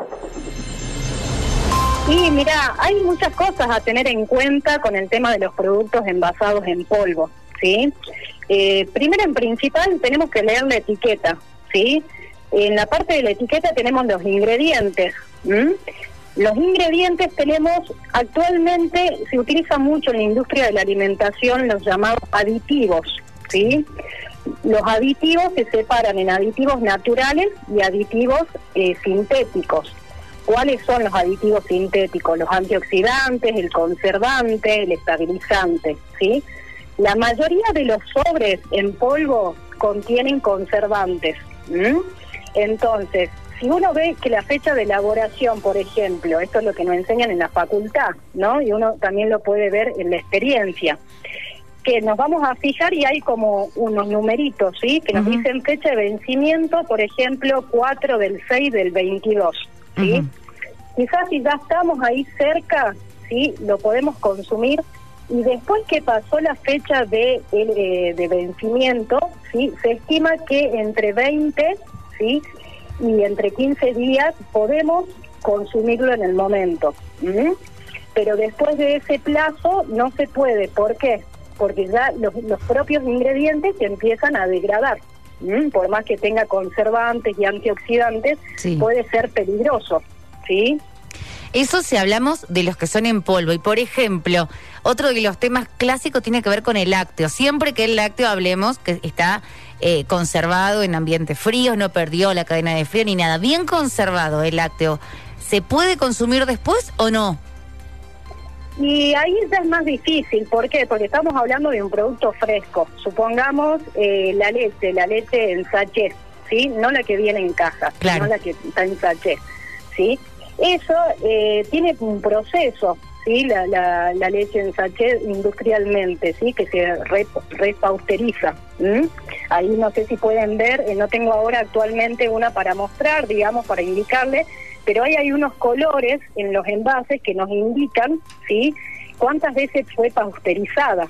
Y mira, hay muchas cosas a tener en cuenta con el tema de los productos envasados en polvo, ¿sí? Primero, en principal, tenemos que leer la etiqueta, ¿sí? En la parte de la etiqueta tenemos los ingredientes. Los ingredientes tenemos, actualmente se utiliza mucho en la industria de la alimentación los llamados aditivos, ¿sí? Los aditivos se separan en aditivos naturales y aditivos sintéticos. ¿Cuáles son los aditivos sintéticos? Los antioxidantes, el conservante, el estabilizante, ¿sí? La mayoría de los sobres en polvo contienen conservantes. Entonces, si uno ve que la fecha de elaboración, por ejemplo, esto es lo que nos enseñan en la facultad, ¿no? Y uno también lo puede ver en la experiencia, que nos vamos a fijar y hay como unos numeritos, ¿sí? Que nos dicen fecha de vencimiento, por ejemplo, 4/6/22, ¿sí? Quizás si ya estamos ahí cerca, ¿sí? Lo podemos consumir, y después que pasó la fecha de vencimiento, ¿sí? Se estima que entre 20, ¿sí? Y entre 15 días podemos consumirlo en el momento. Pero después de ese plazo no se puede. ¿Por qué? Porque ya los propios ingredientes se empiezan a degradar. Por más que tenga conservantes y antioxidantes, sí, puede ser peligroso, ¿sí? Eso si hablamos de los que son en polvo. Y por ejemplo, otro de los temas clásicos tiene que ver con el lácteo. Siempre que el lácteo hablemos que está conservado en ambientes fríos, no perdió la cadena de frío ni nada. Bien conservado el lácteo, ¿se puede consumir después o no? Y ahí ya es más difícil. ¿Por qué? Porque estamos hablando de un producto fresco. Supongamos la leche en sachet, ¿sí? No la que viene en caja, claro, no la que está en sachet, ¿sí? Eso tiene un proceso, ¿sí? La leche en sachet industrialmente, ¿sí? Que se repasteuriza. Ahí no sé si pueden ver, no tengo ahora actualmente una para mostrar, digamos, para indicarle, pero ahí hay unos colores en los envases que nos indican, ¿sí? Cuántas veces fue pasteurizada.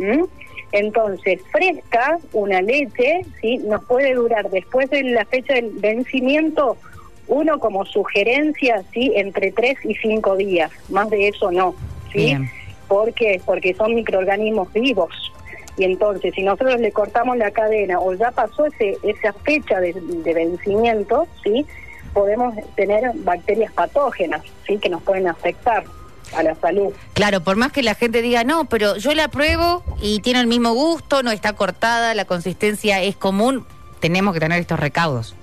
Entonces, fresca, una leche, ¿sí? Nos puede durar después de la fecha del vencimiento, uno como sugerencia, ¿sí? Entre 3 y 5 días, más de eso no, ¿sí? Bien. ¿Por qué? Porque son microorganismos vivos. Y entonces, si nosotros le cortamos la cadena o ya pasó esa fecha de vencimiento, ¿sí? Podemos tener bacterias patógenas, ¿sí? Que nos pueden afectar a la salud. Claro, por más que la gente diga, no, pero yo la pruebo y tiene el mismo gusto, no está cortada, la consistencia es común, tenemos que tener estos recaudos.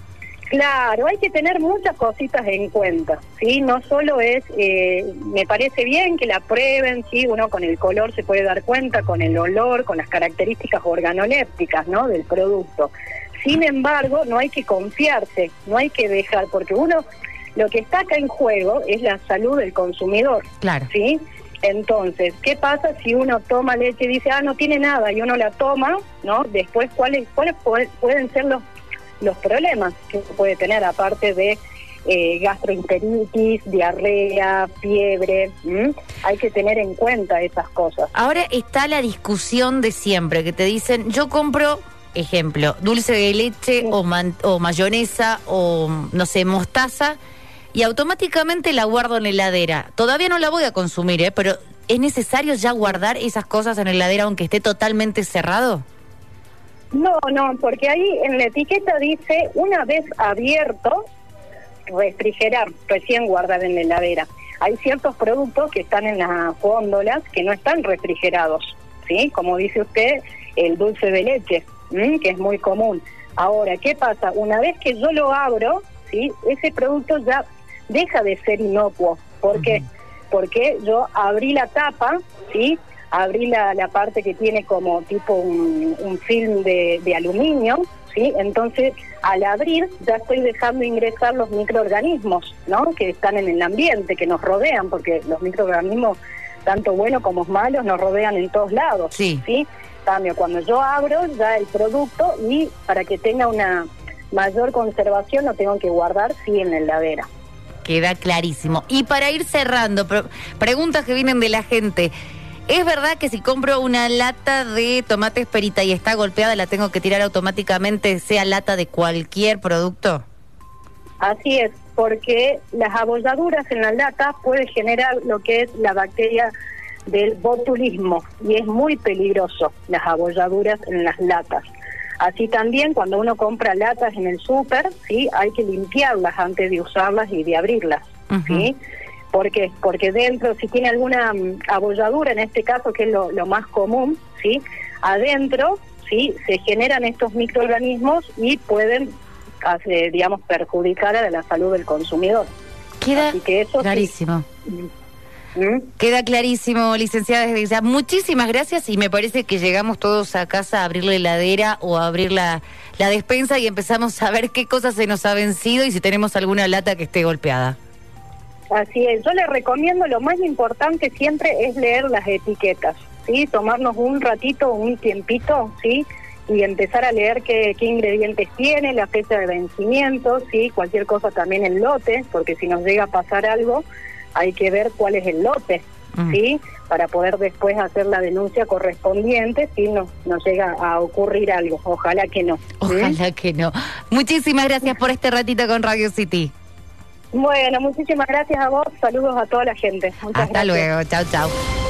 Claro, hay que tener muchas cositas en cuenta, ¿sí? No solo es, me parece bien que la prueben, ¿sí? Uno con el color se puede dar cuenta, con el olor, con las características organolépticas, ¿no? Del producto. Sin embargo, no hay que confiarse, no hay que dejar, porque lo que está acá en juego es la salud del consumidor, claro, ¿sí? Entonces, ¿qué pasa si uno toma leche y dice, no tiene nada, y uno la toma, ¿no? Después, ¿cuáles pueden ser los problemas que uno puede tener, aparte de gastroenteritis, diarrea, fiebre? Hay que tener en cuenta esas cosas. Ahora está la discusión de siempre, que te dicen, yo compro, ejemplo, dulce de leche, sí, o mayonesa o, no sé, mostaza, y automáticamente la guardo en la heladera. Todavía no la voy a consumir, pero ¿es necesario ya guardar esas cosas en la heladera aunque esté totalmente cerrado? No, porque ahí en la etiqueta dice, una vez abierto, refrigerar, recién guardar en la heladera. Hay ciertos productos que están en las góndolas que no están refrigerados, ¿sí? Como dice usted, el dulce de leche, que es muy común. Ahora, ¿qué pasa? Una vez que yo lo abro, ¿sí? Ese producto ya deja de ser inocuo. ¿Por qué? Porque yo abrí la tapa, ¿sí? Abrí la parte que tiene como tipo un film de aluminio, ¿sí? Entonces, al abrir, ya estoy dejando ingresar los microorganismos, ¿no? Que están en el ambiente, que nos rodean, porque los microorganismos, tanto buenos como malos, nos rodean en todos lados, ¿sí? Cambio, cuando yo abro ya el producto, y para que tenga una mayor conservación, lo tengo que guardar, sí, en la heladera. Queda clarísimo. Y para ir cerrando, preguntas que vienen de la gente. ¿Es verdad que si compro una lata de tomates perita y está golpeada, la tengo que tirar automáticamente, sea lata de cualquier producto? Así es, porque las abolladuras en la lata puede generar lo que es la bacteria del botulismo y es muy peligroso las abolladuras en las latas. Así también cuando uno compra latas en el súper, ¿sí? Hay que limpiarlas antes de usarlas y de abrirlas, ¿sí? Porque dentro, si tiene alguna abolladura, en este caso que es lo más común, ¿sí? Adentro, ¿sí? Se generan estos microorganismos y pueden digamos, perjudicar a la salud del consumidor. Queda Así que eso clarísimo. Sí. Queda clarísimo, licenciada, desde ya. Muchísimas gracias y me parece que llegamos todos a casa a abrir la heladera o a abrir la despensa y empezamos a ver qué cosas se nos ha vencido y si tenemos alguna lata que esté golpeada. Así es, yo les recomiendo, lo más importante siempre es leer las etiquetas, ¿sí? Tomarnos un ratito, un tiempito, ¿sí? Y empezar a leer qué ingredientes tiene, la fecha de vencimiento, ¿sí? Cualquier cosa también el lote, porque si nos llega a pasar algo, hay que ver cuál es el lote, ¿sí? Para poder después hacer la denuncia correspondiente si nos llega a ocurrir algo. Ojalá que no. Ojalá que no. Muchísimas gracias por este ratito con Radio City. Bueno, muchísimas gracias a vos. Saludos a toda la gente. Muchas Hasta gracias. luego. Chau, chau.